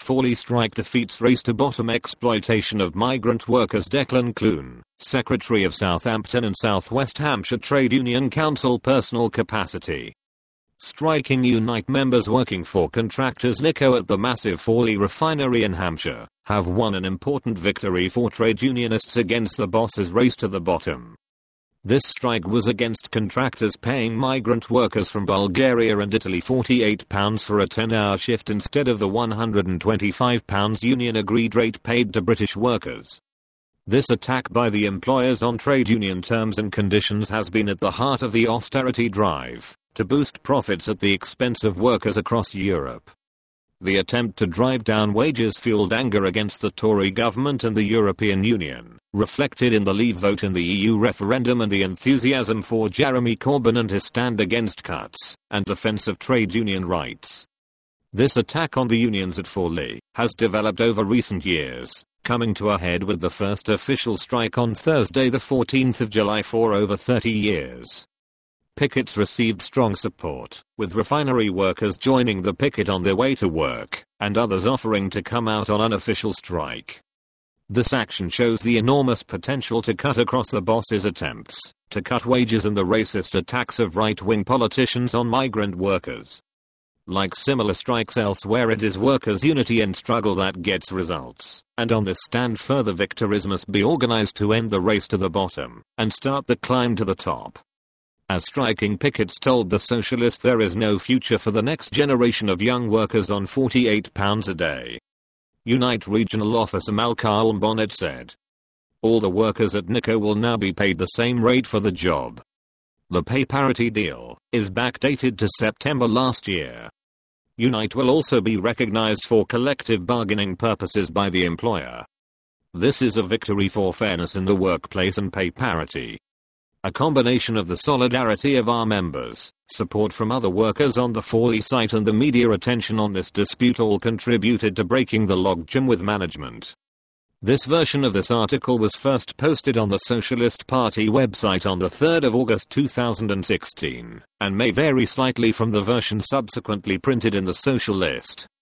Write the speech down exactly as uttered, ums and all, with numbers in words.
Forley strike defeats race to bottom exploitation of migrant workers. Declan Clune, Secretary of Southampton and South West Hampshire Trade Union Council. Personal capacity. Striking Unite members working for contractors Nico at the massive Forley refinery in Hampshire have won an important victory for trade unionists against the boss's race to the bottom. This strike was against contractors paying migrant workers from Bulgaria and Italy forty-eight pounds for a ten hour shift instead of the one hundred twenty-five pounds union agreed rate paid to British workers. This attack by the employers on trade union terms and conditions has been at the heart of the austerity drive to boost profits at the expense of workers across Europe. The attempt to drive down wages fueled anger against the Tory government and the European Union, reflected in the Leave vote in the E U referendum and the enthusiasm for Jeremy Corbyn and his stand against cuts and defense of trade union rights. This attack on the unions at Forley has developed over recent years, coming to a head with the first official strike on Thursday the fourteenth of July for over thirty years. Pickets received strong support, with refinery workers joining the picket on their way to work, and others offering to come out on unofficial strike. This action shows the enormous potential to cut across the boss's attempts to cut wages and the racist attacks of right-wing politicians on migrant workers. Like similar strikes elsewhere, it is workers' unity and struggle that gets results, and on this stand further victories must be organized to end the race to the bottom and start the climb to the top. As striking pickets told the Socialist, there is no future for the next generation of young workers on forty-eight pounds a day. Unite Regional Officer Malcolm Bonnet said. All the workers at Nico will now be paid the same rate for the job. The pay parity deal is backdated to September last year. Unite will also be recognized for collective bargaining purposes by the employer. This is a victory for fairness in the workplace and pay parity. A combination of the solidarity of our members, support from other workers on the Forley site and the media attention on this dispute all contributed to breaking the logjam with management. This version of this article was first posted on the Socialist Party website on the third of August two thousand sixteen, and may vary slightly from the version subsequently printed in the Socialist.